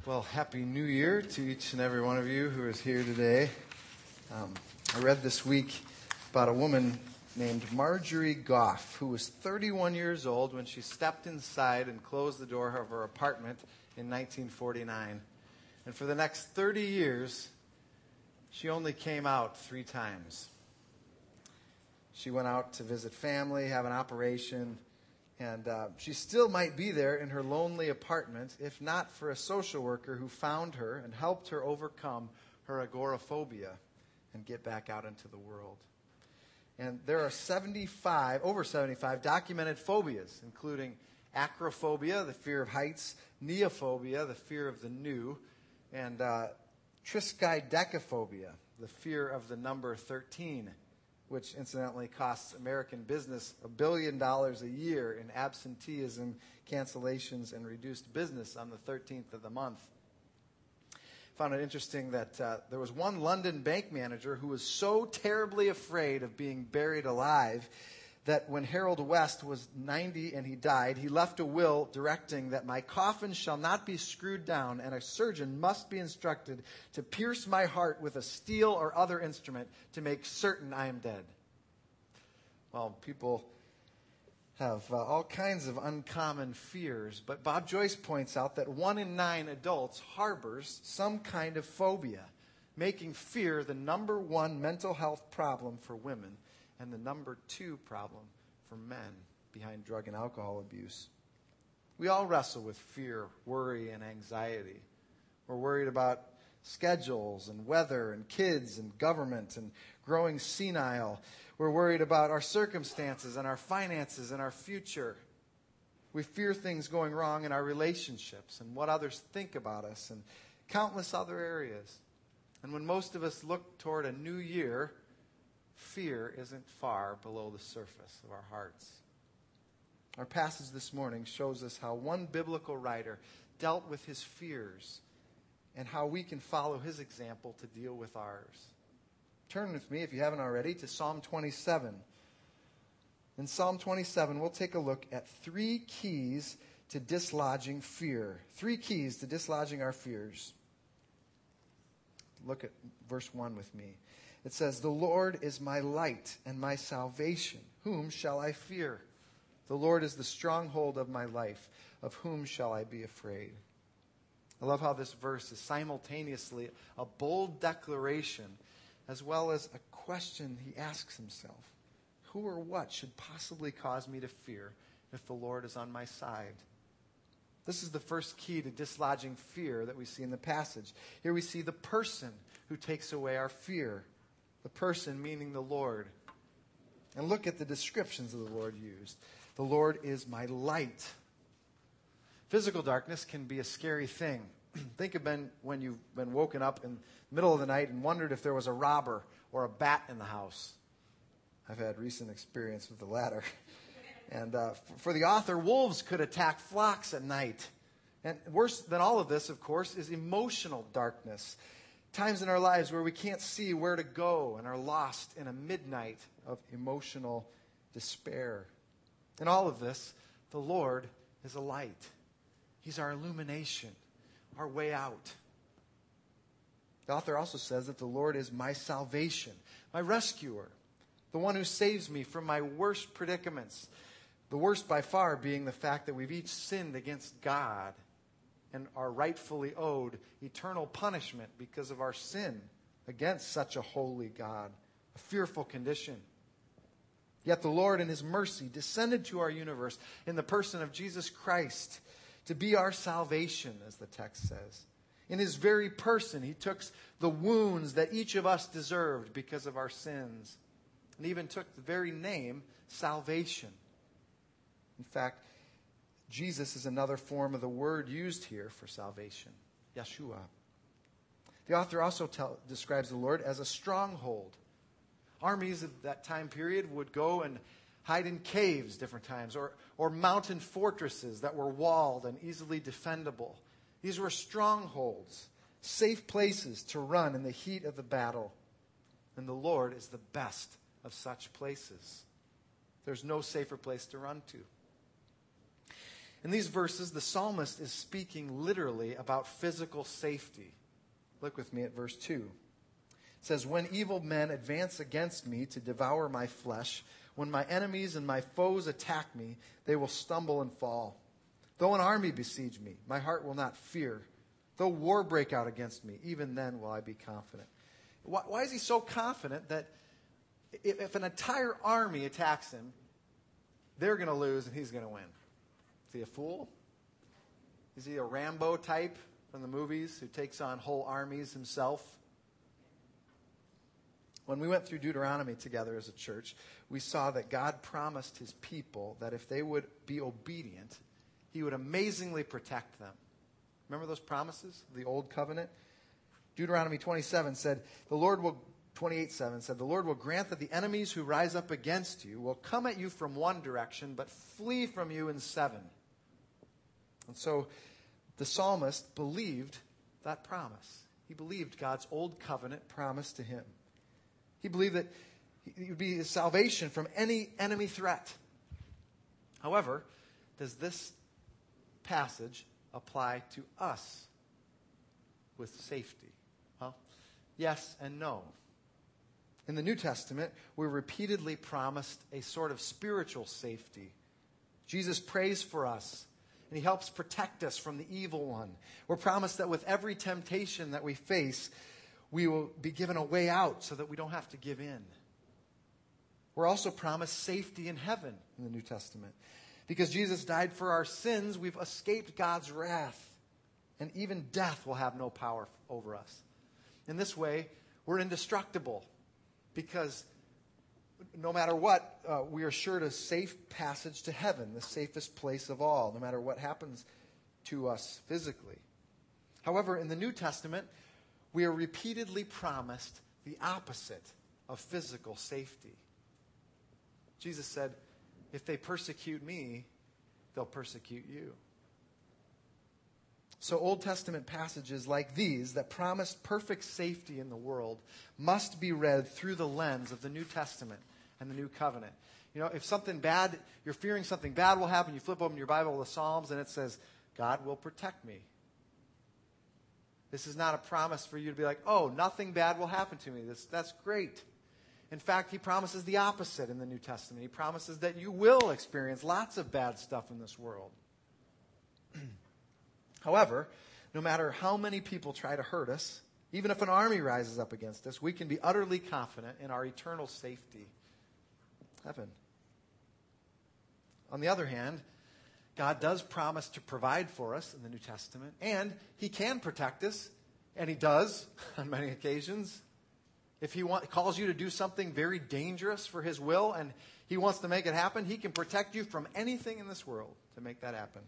Well, Happy New Year to each and every one of you who is here today. I read this week about a woman named Marjorie Goff, who was 31 years old when she stepped inside and closed the door of her apartment in 1949. And for the next 30 years, she only came out 3 times. She went out to visit family, have an operation, and she still might be there in her lonely apartment if not for a social worker who found her and helped her overcome her agoraphobia and get back out into the world. And there are over 75 documented phobias, including acrophobia, the fear of heights, neophobia, the fear of the new, and triskaidekaphobia, the fear of the number 13, which incidentally costs American business $1 billion a year in absenteeism, cancellations, and reduced business on the 13th of the month. I found it interesting that there was one London bank manager who was so terribly afraid of being buried alive that when Harold West was 90 and he died, he left a will directing that my coffin shall not be screwed down and a surgeon must be instructed to pierce my heart with a steel or other instrument to make certain I am dead. Well, people have all kinds of uncommon fears, but Bob Joyce points out that 1 in 9 adults harbors some kind of phobia, making fear the number 1 mental health problem for women and the number 2 problem for men behind drug and alcohol abuse. We all wrestle with fear, worry, and anxiety. We're worried about schedules and weather and kids and government and growing senile. We're worried about our circumstances and our finances and our future. We fear things going wrong in our relationships and what others think about us and countless other areas. And when most of us look toward a new year, fear isn't far below the surface of our hearts. Our passage this morning shows us how one biblical writer dealt with his fears and how we can follow his example to deal with ours. Turn with me, if you haven't already, to Psalm 27. In Psalm 27, we'll take a look at 3 keys to dislodging fear. 3 keys to dislodging our fears. Look at verse 1 with me. It says, "The Lord is my light and my salvation. Whom shall I fear? The Lord is the stronghold of my life. Of whom shall I be afraid?" I love how this verse is simultaneously a bold declaration as well as a question he asks himself. Who or what should possibly cause me to fear if the Lord is on my side? This is the first key to dislodging fear that we see in the passage. Here we see the person who takes away our fear. The person meaning the Lord. And look at the descriptions of the Lord used. The Lord is my light. Physical darkness can be a scary thing. Think of when you've been woken up in the middle of the night and wondered if there was a robber or a bat in the house. I've had recent experience with the latter. And for the author, wolves could attack flocks at night. And worse than all of this, of course, is emotional darkness. Times in our lives where we can't see where to go and are lost in a midnight of emotional despair. In all of this, the Lord is a light. He's our illumination, our way out. The author also says that the Lord is my salvation, my rescuer, the one who saves me from my worst predicaments. The worst by far being the fact that we've each sinned against God and are rightfully owed eternal punishment because of our sin against such a holy God, a fearful condition. Yet the Lord in his mercy descended to our universe in the person of Jesus Christ to be our salvation, as the text says. In his very person, he took the wounds that each of us deserved because of our sins, and even took the very name salvation. In fact, Jesus is another form of the word used here for salvation, Yeshua. The author also describes the Lord as a stronghold. Armies of that time period would go and hide in caves different times, or mountain fortresses that were walled and easily defendable. These were strongholds, safe places to run in the heat of the battle. And the Lord is the best of such places. There's no safer place to run to. In these verses, the psalmist is speaking literally about physical safety. Look with me at verse 2. It says, when evil men advance against me to devour my flesh, when my enemies and my foes attack me, they will stumble and fall. Though an army besiege me, my heart will not fear. Though war break out against me, even then will I be confident. Why is he so confident that if an entire army attacks him, they're going to lose and he's going to win? Is he a fool? Is he a Rambo type from the movies who takes on whole armies himself? When we went through Deuteronomy together as a church, we saw that God promised his people that if they would be obedient, he would amazingly protect them. Remember those promises of the old covenant? Deuteronomy 27 said, 28:7 said, the Lord will grant that the enemies who rise up against you will come at you from one direction, but flee from you in seven. And so the psalmist believed that promise. He believed God's old covenant promise to him. He believed that he would be his salvation from any enemy threat. However, does this passage apply to us with safety? Well, yes and no. In the New Testament, we're repeatedly promised a sort of spiritual safety. Jesus prays for us, and he helps protect us from the evil one. We're promised that with every temptation that we face, we will be given a way out so that we don't have to give in. We're also promised safety in heaven in the New Testament. Because Jesus died for our sins, we've escaped God's wrath. And even death will have no power over us. In this way, we're indestructible. Because no matter what, we are assured a safe passage to heaven, the safest place of all, no matter what happens to us physically. However, in the New Testament, we are repeatedly promised the opposite of physical safety. Jesus said, if they persecute me, they'll persecute you. So Old Testament passages like these that promise perfect safety in the world must be read through the lens of the New Testament and the New Covenant. You know, if something bad, you're fearing something bad will happen, you flip open your Bible, the Psalms, and it says, God will protect me. This is not a promise for you to be like, oh, nothing bad will happen to me. That's great. In fact, he promises the opposite in the New Testament. He promises that you will experience lots of bad stuff in this world. However, no matter how many people try to hurt us, even if an army rises up against us, we can be utterly confident in our eternal safety. Heaven. On the other hand, God does promise to provide for us in the New Testament, and he can protect us, and he does on many occasions. If he calls you to do something very dangerous for his will, and he wants to make it happen, he can protect you from anything in this world to make that happen.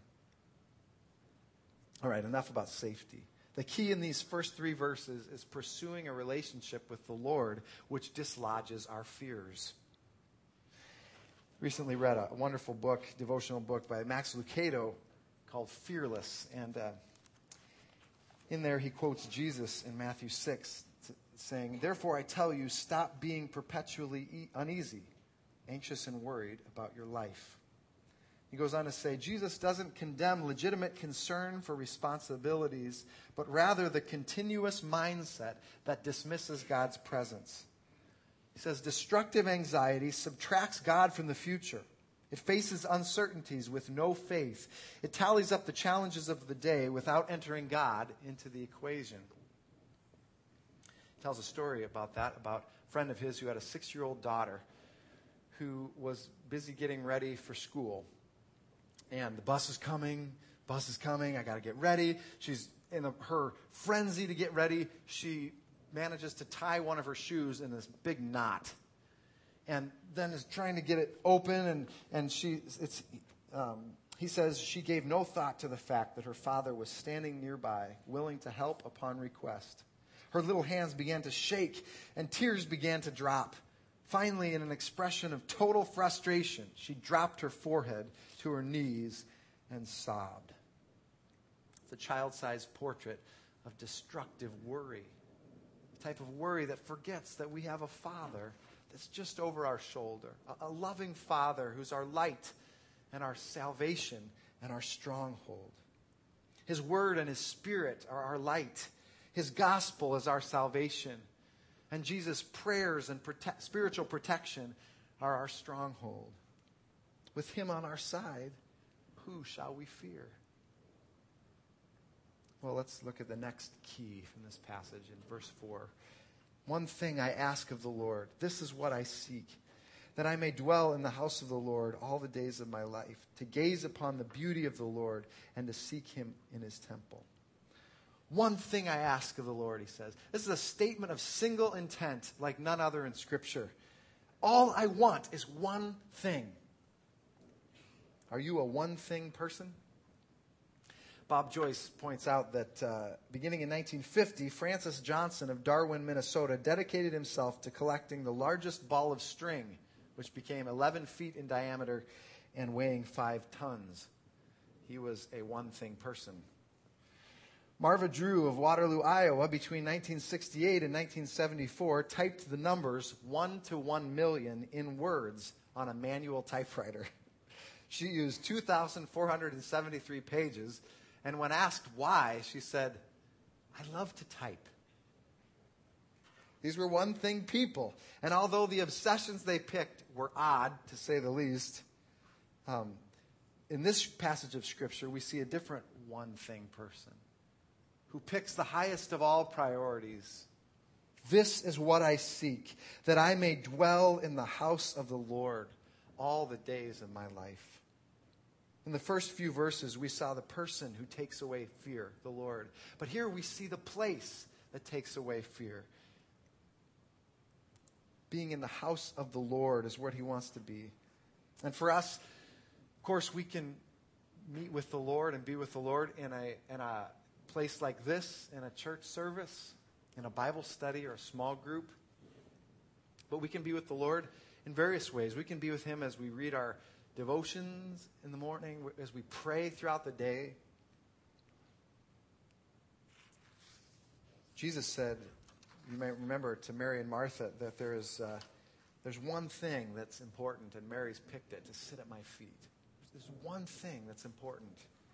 All right, enough about safety. The key in these first three verses is pursuing a relationship with the Lord, which dislodges our fears. Recently read a wonderful book, devotional book by Max Lucado called Fearless. And in there he quotes Jesus in Matthew 6 saying, therefore I tell you, stop being perpetually uneasy, anxious and worried about your life. He goes on to say, Jesus doesn't condemn legitimate concern for responsibilities, but rather the continuous mindset that dismisses God's presence. He says, destructive anxiety subtracts God from the future. It faces uncertainties with no faith. It tallies up the challenges of the day without entering God into the equation. He tells a story about that, about a friend of his who had a 6-year-old daughter who was busy getting ready for school. And the bus is coming, I got to get ready. She's in her frenzy to get ready. She manages to tie one of her shoes in this big knot. And then is trying to get it open, and he says she gave no thought to the fact that her father was standing nearby, willing to help upon request. Her little hands began to shake, and tears began to drop. Finally, in an expression of total frustration, she dropped her forehead to her knees and sobbed. It's a child-sized portrait of destructive worry. The type of worry that forgets that we have a Father that's just over our shoulder. A loving Father who's our light and our salvation and our stronghold. His word and his spirit are our light. His gospel is our salvation. And Jesus' prayers and spiritual protection are our stronghold. With him on our side, who shall we fear? Well, let's look at the next key from this passage in verse 4. One thing I ask of the Lord, this is what I seek, that I may dwell in the house of the Lord all the days of my life, to gaze upon the beauty of the Lord and to seek him in his temple. One thing I ask of the Lord, he says. This is a statement of single intent like none other in Scripture. All I want is one thing. Are you a one-thing person? Bob Joyce points out that beginning in 1950, Francis Johnson of Darwin, Minnesota, dedicated himself to collecting the largest ball of string, which became 11 feet in diameter and weighing 5 tons. He was a one-thing person. Marva Drew of Waterloo, Iowa, between 1968 and 1974, typed the numbers 1 to 1 million in words on a manual typewriter. She used 2,473 pages, and when asked why, she said, "I love to type." These were one-thing people, and although the obsessions they picked were odd, to say the least, in this passage of Scripture, we see a different one-thing person who picks the highest of all priorities. This is what I seek, that I may dwell in the house of the Lord all the days of my life. In the first few verses, we saw the person who takes away fear, the Lord. But here we see the place that takes away fear. Being in the house of the Lord is what he wants to be. And for us, of course, we can meet with the Lord and be with the Lord in a place like this, in a church service, in a Bible study or a small group. But we can be with the Lord in various ways. We can be with him as we read our devotions in the morning, as we pray throughout the day. Jesus said, you might remember, to Mary and Martha, that there's one thing that's important, and Mary's picked it, to sit at my feet. There's one thing that's important.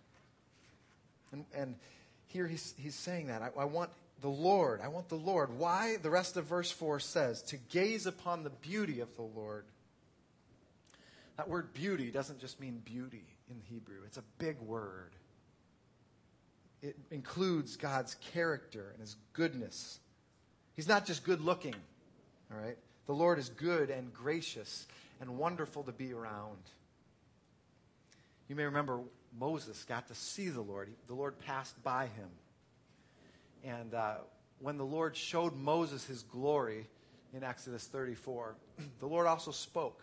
And here he's saying that. I want the Lord. I want the Lord. Why? The rest of verse 4 says, to gaze upon the beauty of the Lord. That word beauty doesn't just mean beauty in Hebrew. It's a big word. It includes God's character and his goodness. He's not just good looking, all right? The Lord is good and gracious and wonderful to be around. You may remember Moses got to see the Lord. The Lord passed by him. And when the Lord showed Moses his glory in Exodus 34, the Lord also spoke.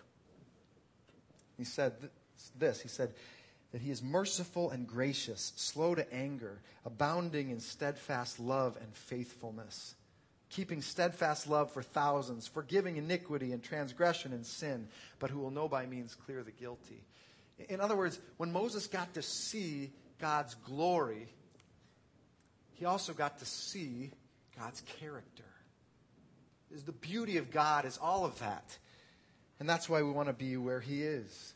He said this. He said that he is merciful and gracious, slow to anger, abounding in steadfast love and faithfulness, keeping steadfast love for thousands, forgiving iniquity and transgression and sin, but who will no by means clear the guilty. In other words, when Moses got to see God's glory, he also got to see God's character. The beauty of God is all of that. And that's why we want to be where he is.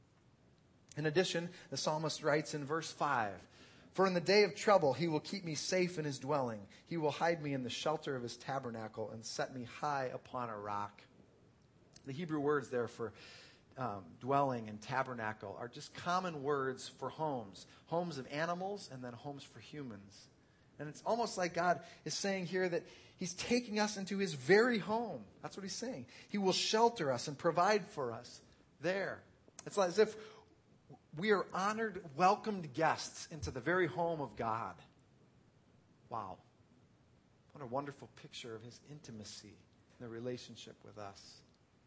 In addition, the psalmist writes in verse 5, for in the day of trouble he will keep me safe in his dwelling. He will hide me in the shelter of his tabernacle and set me high upon a rock. The Hebrew words there for dwelling and tabernacle are just common words for homes. Homes of animals and then homes for humans. And it's almost like God is saying here that he's taking us into his very home. That's what he's saying. He will shelter us and provide for us there. It's as if we are honored, welcomed guests into the very home of God. Wow. What a wonderful picture of his intimacy and the relationship with us.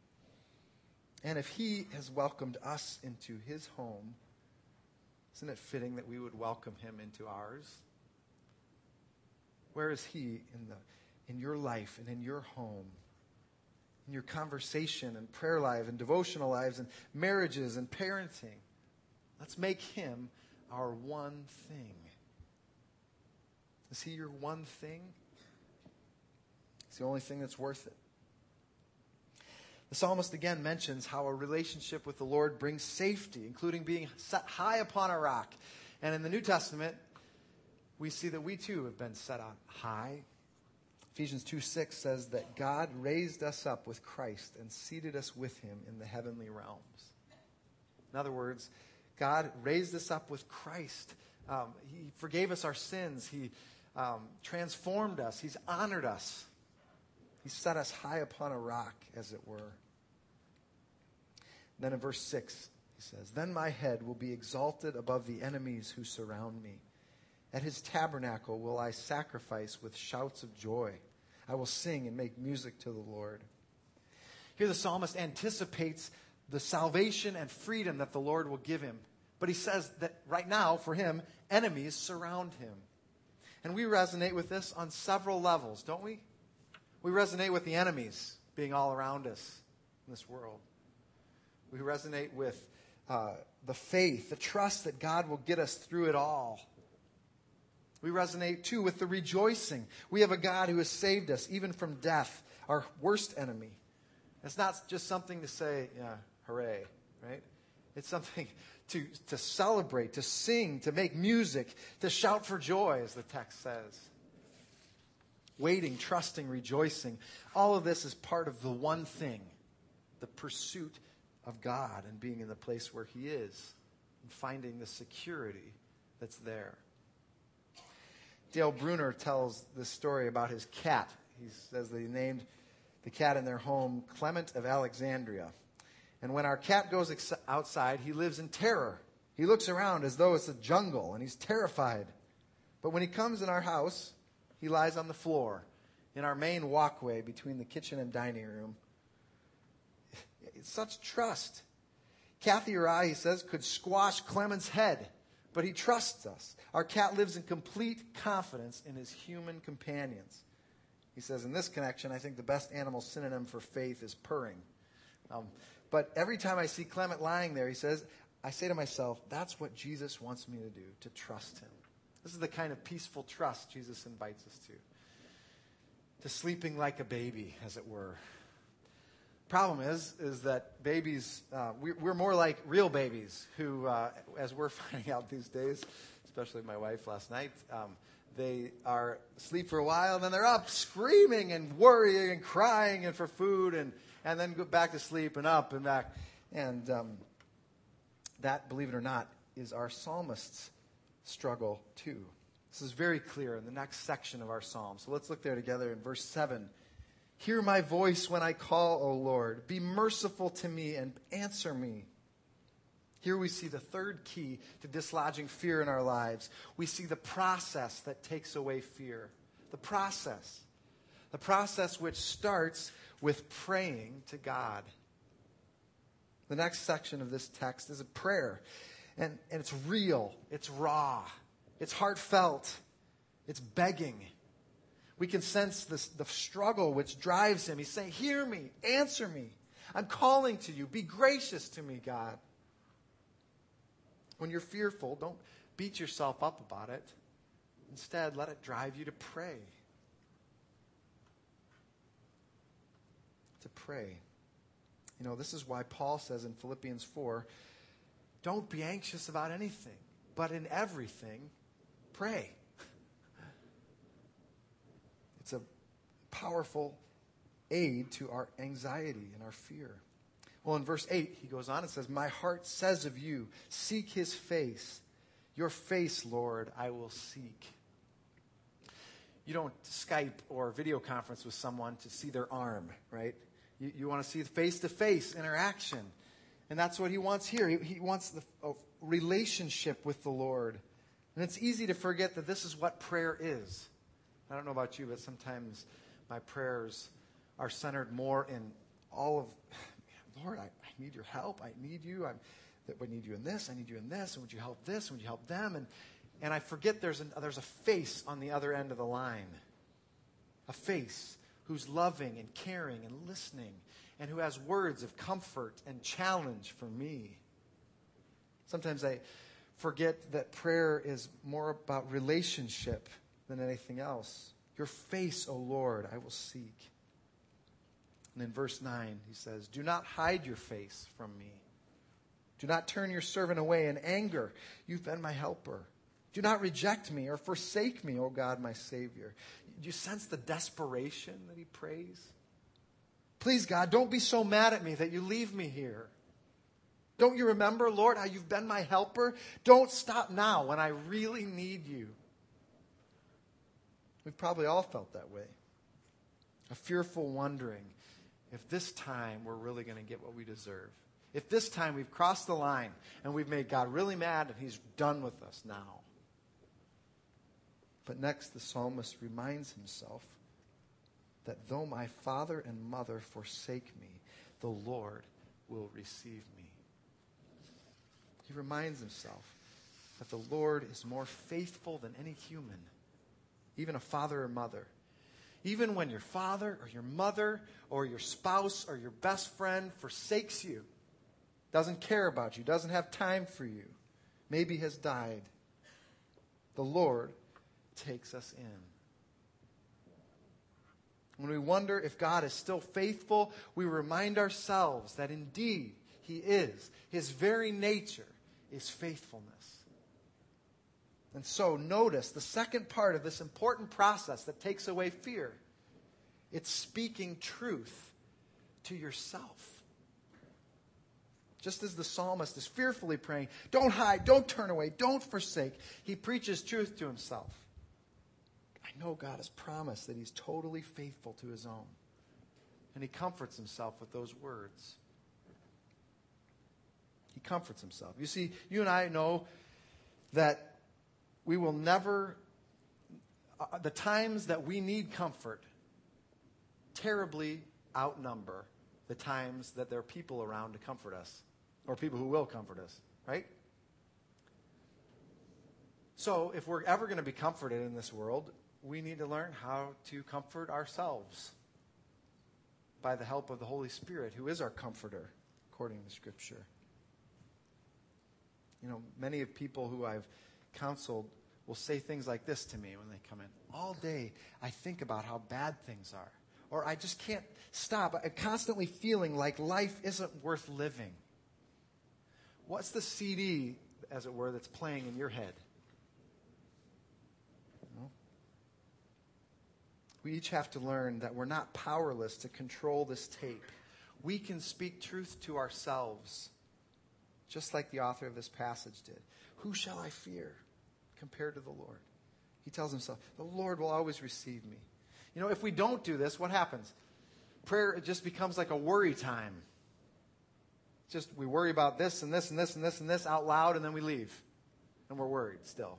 And if he has welcomed us into his home, isn't it fitting that we would welcome him into ours? Where is he in your life and in your home, in your conversation and prayer life and devotional lives and marriages and parenting? Let's make him our one thing. Is he your one thing? It's the only thing that's worth it. The psalmist again mentions how a relationship with the Lord brings safety, including being set high upon a rock. And in the New Testament, we see that we too have been set on high. Ephesians 2:6 says that God raised us up with Christ and seated us with him in the heavenly realms. In other words, God raised us up with Christ. He forgave us our sins. He transformed us. He's honored us. He set us high upon a rock, as it were. Then in verse 6, he says, "Then my head will be exalted above the enemies who surround me. At his tabernacle will I sacrifice with shouts of joy. I will sing and make music to the Lord." Here the psalmist anticipates the salvation and freedom that the Lord will give him. But he says that right now, for him, enemies surround him. And we resonate with this on several levels, don't we? We resonate with the enemies being all around us in this world. We resonate with the faith, the trust that God will get us through it all. We resonate, too, with the rejoicing. We have a God who has saved us, even from death, our worst enemy. It's not just something to say, yeah, hooray, right? It's something to celebrate, to sing, to make music, to shout for joy, as the text says. Waiting, trusting, rejoicing. All of this is part of the one thing, the pursuit of God and being in the place where he is and finding the security that's there. Dale Bruner tells this story about his cat. He says that he named the cat in their home Clement of Alexandria. And when our cat goes outside, he lives in terror. He looks around as though it's a jungle, and he's terrified. But when he comes in our house, he lies on the floor in our main walkway between the kitchen and dining room. It's such trust. Kathy or I, he says, could squash Clement's head, but he trusts us. Our cat lives in complete confidence in his human companions. He says, in this connection, I think the best animal synonym for faith is purring. But every time I see Clement lying there, he says, I say to myself, that's what Jesus wants me to do, to trust him. This is the kind of peaceful trust Jesus invites us to sleeping like a baby, as it were. Problem is that babies, we're more like real babies who, as we're finding out these days, especially my wife last night, they are asleep for a while, and then they're up screaming and worrying and crying and for food, and then go back to sleep and up and back. And that, believe it or not, is our psalmist's struggle too. This is very clear in the next section of our psalm. So let's look there together in verse 7. Hear my voice when I call, O Lord. Be merciful to me and answer me. Here we see the third key to dislodging fear in our lives. We see the process that takes away fear. The process which starts with praying to God. The next section of this text is a prayer. And it's real. It's raw. It's heartfelt. It's begging. We can sense the struggle which drives him. He's saying, hear me, answer me. I'm calling to you. Be gracious to me, God. When you're fearful, don't beat yourself up about it. Instead, let it drive you to pray. To pray. You know, this is why Paul says in Philippians 4, don't be anxious about anything, but in everything, pray. It's a powerful aid to our anxiety and our fear. Well, in verse 8, he goes on and says, my heart says of you, seek his face. Your face, Lord, I will seek. You don't Skype or video conference with someone to see their arm, right? You want to see the face-to-face interaction. And that's what he wants here. He wants a relationship with the Lord. And it's easy to forget that this is what prayer is. I don't know about you, but sometimes my prayers are centered more in all of, Lord, I need your help. I need you. I need you in this. I need you in this. And would you help this? And would you help them? And I forget there's a face on the other end of the line. A face who's loving and caring and listening and who has words of comfort and challenge for me. Sometimes I forget that prayer is more about relationship than anything else. Your face, O Lord, I will seek. And in verse 9, he says, do not hide your face from me. Do not turn your servant away in anger. You've been my helper. Do not reject me or forsake me, O God, my Savior. Do you sense the desperation that he prays? Please, God, don't be so mad at me that you leave me here. Don't you remember, Lord, how you've been my helper? Don't stop now when I really need you. We've probably all felt that way. A fearful wondering if this time we're really going to get what we deserve. If this time we've crossed the line and we've made God really mad and he's done with us now. But next, the psalmist reminds himself that though my father and mother forsake me, the Lord will receive me. He reminds himself that the Lord is more faithful than any human, even a father or mother. Even when your father or your mother or your spouse or your best friend forsakes you, doesn't care about you, doesn't have time for you, maybe has died, the Lord takes us in. When we wonder if God is still faithful, we remind ourselves that indeed he is. His very nature is faithfulness. And so notice the second part of this important process that takes away fear. It's speaking truth to yourself. Just as the psalmist is fearfully praying, don't hide, don't turn away, don't forsake, he preaches truth to himself. I know God has promised that he's totally faithful to his own. And he comforts himself with those words. He comforts himself. You see, you and I know that we will never, the times that we need comfort terribly outnumber the times that there are people around to comfort us, or people who will comfort us, right? So if we're ever going to be comforted in this world, we need to learn how to comfort ourselves by the help of the Holy Spirit, who is our comforter, according to Scripture. You know, many of people who I've counseled will say things like this to me when they come in. All day, I think about how bad things are. Or I just can't stop. I'm constantly feeling like life isn't worth living. What's the CD, as it were, that's playing in your head? Well, we each have to learn that we're not powerless to control this tape. We can speak truth to ourselves, just like the author of this passage did. Who shall I fear compared to the Lord? He tells himself, the Lord will always receive me. You know, if we don't do this, what happens? Prayer, it just becomes like a worry time. Just we worry about this and this and this and this and this out loud, and then we leave. And we're worried still.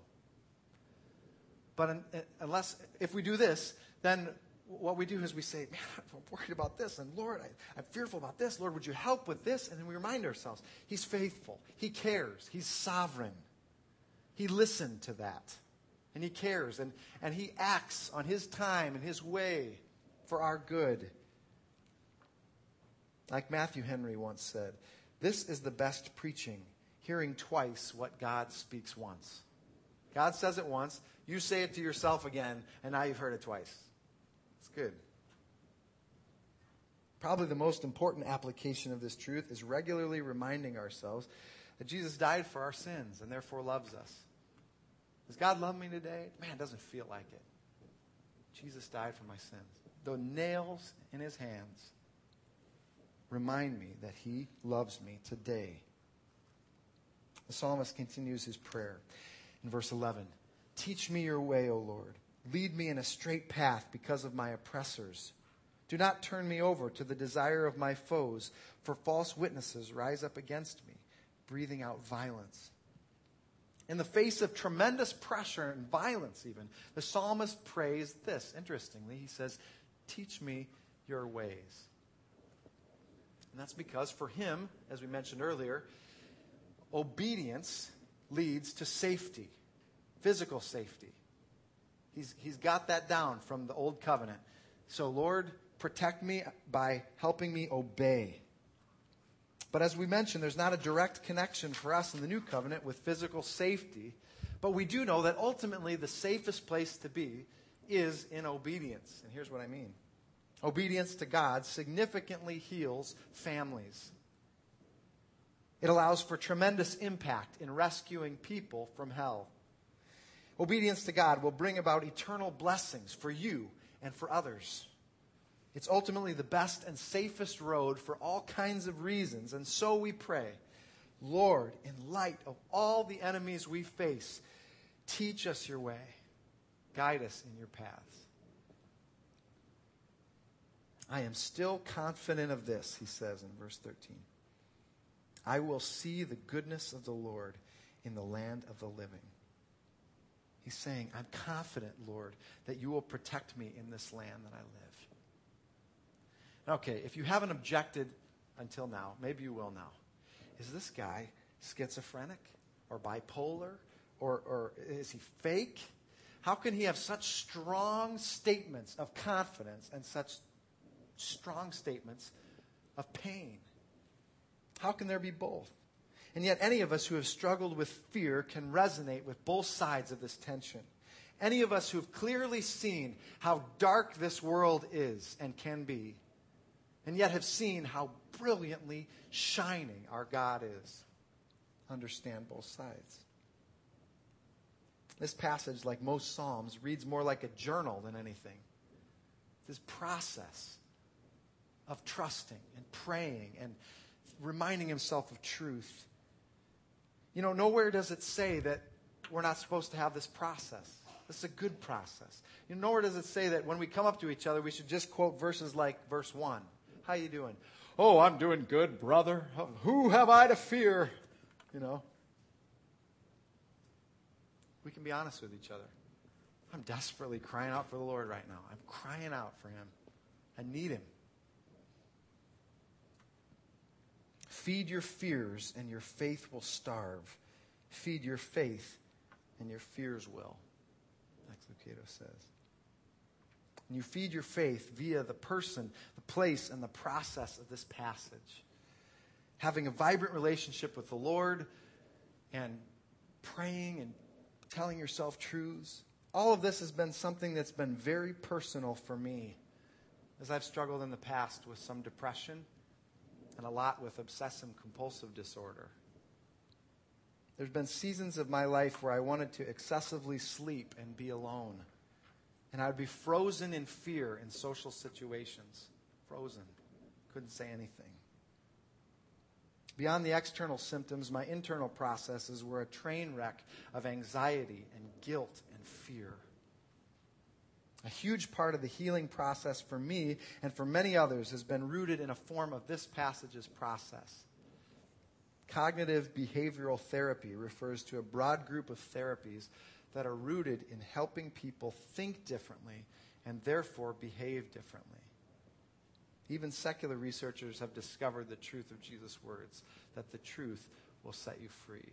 But if we do this, then what we do is we say, man, I'm worried about this. And Lord, I'm fearful about this. Lord, would you help with this? And then we remind ourselves, he's faithful. He cares. He's sovereign. He listened to that. And he cares. And he acts on his time and his way for our good. Like Matthew Henry once said, this is the best preaching, hearing twice what God speaks once. God says it once, you say it to yourself again, and now you've heard it twice. It's good. Probably the most important application of this truth is regularly reminding ourselves that Jesus died for our sins and therefore loves us. Does God love me today? Man, it doesn't feel like it. Jesus died for my sins. The nails in his hands remind me that he loves me today. The psalmist continues his prayer in verse 11. Teach me your way, O Lord. Lead me in a straight path because of my oppressors. Do not turn me over to the desire of my foes, for false witnesses rise up against me, breathing out violence. In the face of tremendous pressure and violence even, the psalmist prays this. Interestingly, he says, teach me your ways. And that's because for him, as we mentioned earlier, obedience leads to safety, physical safety. He's got that down from the old covenant. So Lord, protect me by helping me obey. But as we mentioned, there's not a direct connection for us in the new covenant with physical safety. But we do know that ultimately the safest place to be is in obedience. And here's what I mean. Obedience to God significantly heals families. It allows for tremendous impact in rescuing people from hell. Obedience to God will bring about eternal blessings for you and for others. It's ultimately the best and safest road for all kinds of reasons. And so we pray, Lord, in light of all the enemies we face, teach us your way. Guide us in your paths. I am still confident of this, he says in verse 13. I will see the goodness of the Lord in the land of the living. He's saying, I'm confident, Lord, that you will protect me in this land that I live. Okay, if you haven't objected until now, maybe you will now. Is this guy schizophrenic or bipolar? Or is he fake? How can he have such strong statements of confidence and such strong statements of pain? How can there be both? And yet any of us who have struggled with fear can resonate with both sides of this tension. Any of us who have clearly seen how dark this world is and can be, and yet have seen how brilliantly shining our God is, understand both sides. This passage, like most Psalms, reads more like a journal than anything. This process of trusting and praying and reminding himself of truth. You know, nowhere does it say that we're not supposed to have this process. This is a good process. You know, nowhere does it say that when we come up to each other, we should just quote verses like verse 1. How you doing? Oh, I'm doing good, brother. Who have I to fear? You know. We can be honest with each other. I'm desperately crying out for the Lord right now. I'm crying out for him. I need him. Feed your fears and your faith will starve. Feed your faith and your fears will, Max Lucado says. And you feed your faith via the person, the place, and the process of this passage. Having a vibrant relationship with the Lord and praying and telling yourself truths. All of this has been something that's been very personal for me as I've struggled in the past with some depression and a lot with obsessive-compulsive disorder. There's been seasons of my life where I wanted to excessively sleep and be alone. And I would be frozen in fear in social situations. Frozen. Couldn't say anything. Beyond the external symptoms, my internal processes were a train wreck of anxiety and guilt and fear. A huge part of the healing process for me and for many others has been rooted in a form of this passage's process. Cognitive behavioral therapy refers to a broad group of therapies that are rooted in helping people think differently and therefore behave differently. Even secular researchers have discovered the truth of Jesus' words, that the truth will set you free.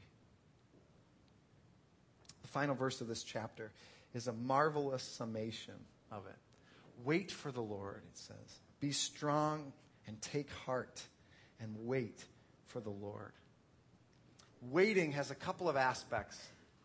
The final verse of this chapter is a marvelous summation of it. Wait for the Lord, it says. Be strong and take heart and wait for the Lord. Waiting has a couple of aspects.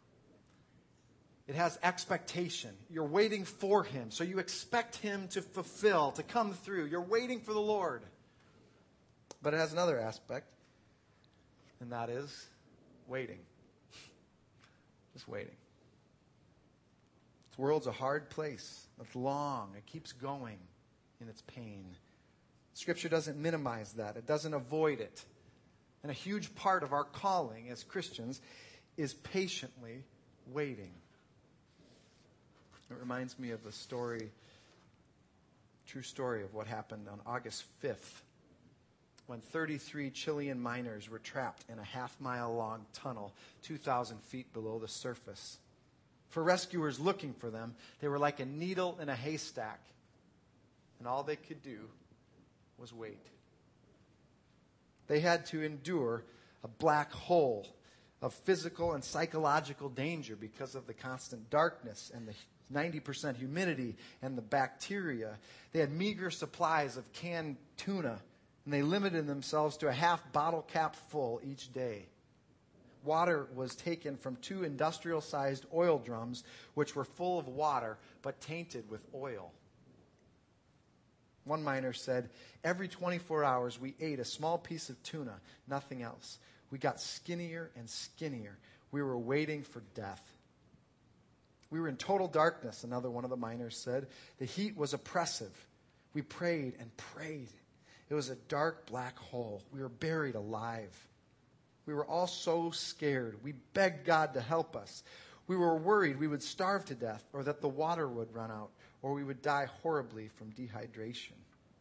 It has expectation. You're waiting for him, so you expect him to fulfill, to come through. You're waiting for the Lord. But it has another aspect, and that is waiting. Just waiting. This world's a hard place. It's long. It keeps going in its pain. Scripture doesn't minimize that. It doesn't avoid it. And a huge part of our calling as Christians is patiently waiting. It reminds me of a story, true story of what happened on August 5th when 33 Chilean miners were trapped in a half-mile-long tunnel 2,000 feet below the surface. For rescuers looking for them, they were like a needle in a haystack, and all they could do was wait. They had to endure a black hole of physical and psychological danger because of the constant darkness and the 90% humidity and the bacteria. They had meager supplies of canned tuna, and they limited themselves to a half bottle cap full each day. Water was taken from 2 industrial-sized oil drums, which were full of water but tainted with oil. One miner said, every 24 hours we ate a small piece of tuna, nothing else. We got skinnier and skinnier. We were waiting for death. We were in total darkness, another one of the miners said. The heat was oppressive. We prayed and prayed. It was a dark black hole. We were buried alive. We were all so scared. We begged God to help us. We were worried we would starve to death, or that the water would run out, or we would die horribly from dehydration.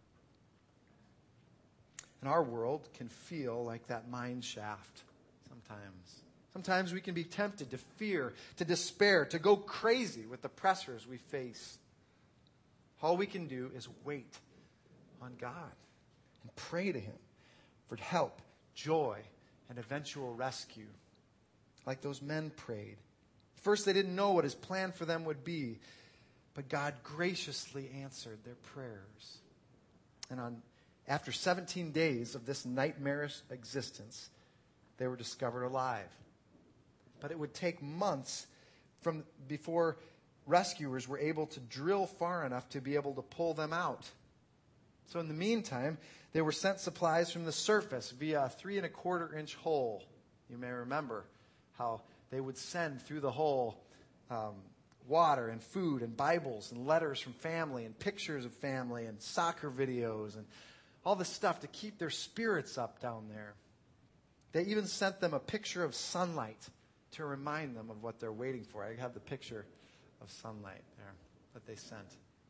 And our world can feel like that mine shaft sometimes. Sometimes we can be tempted to fear, to despair, to go crazy with the pressures we face. All we can do is wait on God and pray to Him for help, joy, and eventual rescue. Like those men prayed. First, they didn't know what His plan for them would be, but God graciously answered their prayers. And after 17 days of this nightmarish existence, they were discovered alive. But it would take months before rescuers were able to drill far enough to be able to pull them out. So in the meantime, they were sent supplies from the surface via a 3 1/4 inch hole. You may remember how they would send through the hole water and food and Bibles and letters from family and pictures of family and soccer videos and all this stuff to keep their spirits up down there. They even sent them a picture of sunlight to remind them of what they're waiting for. I have the picture of sunlight there that they sent.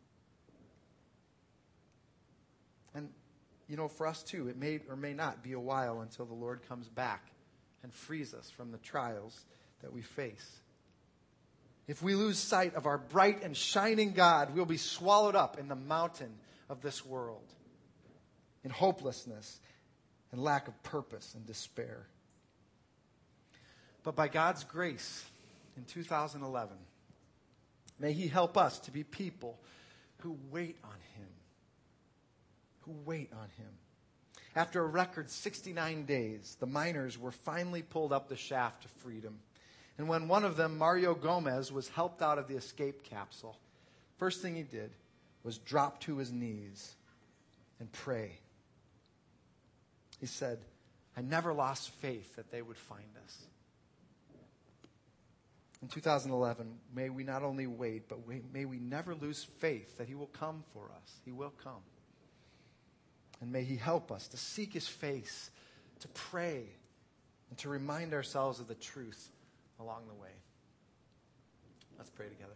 And, for us too, it may or may not be a while until the Lord comes back and frees us from the trials that we face. If we lose sight of our bright and shining God, we'll be swallowed up in the mountain of this world, in hopelessness and lack of purpose and despair. But by God's grace, in 2011, may He help us to be people who wait on Him. Who wait on Him. After a record 69 days, the miners were finally pulled up the shaft to freedom. And when one of them, Mario Gomez, was helped out of the escape capsule, first thing he did was drop to his knees and pray. He said, I never lost faith that they would find us. In 2011, may we not only wait, but may we never lose faith that He will come for us. He will come. And may He help us to seek His face, to pray, and to remind ourselves of the truth along the way. Let's pray together.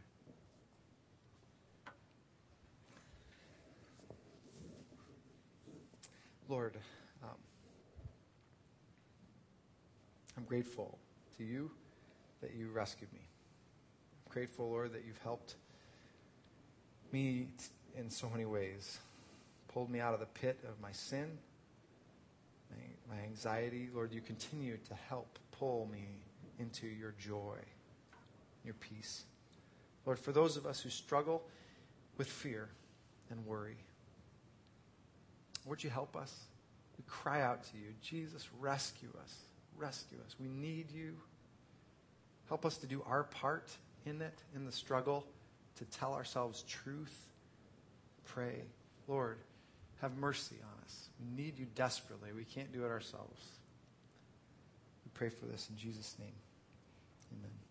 Lord, I'm grateful to You that You rescued me. I'm grateful, Lord, that You've helped me in so many ways. Pulled me out of the pit of my sin, my anxiety. Lord, You continue to help pull me into Your joy, Your peace. Lord, for those of us who struggle with fear and worry, would You help us? We cry out to You, Jesus, rescue us. Rescue us. We need You. Help us to do our part in it, in the struggle, to tell ourselves truth. Pray, Lord, have mercy on us. We need You desperately. We can't do it ourselves. We pray for this in Jesus' name. Amen.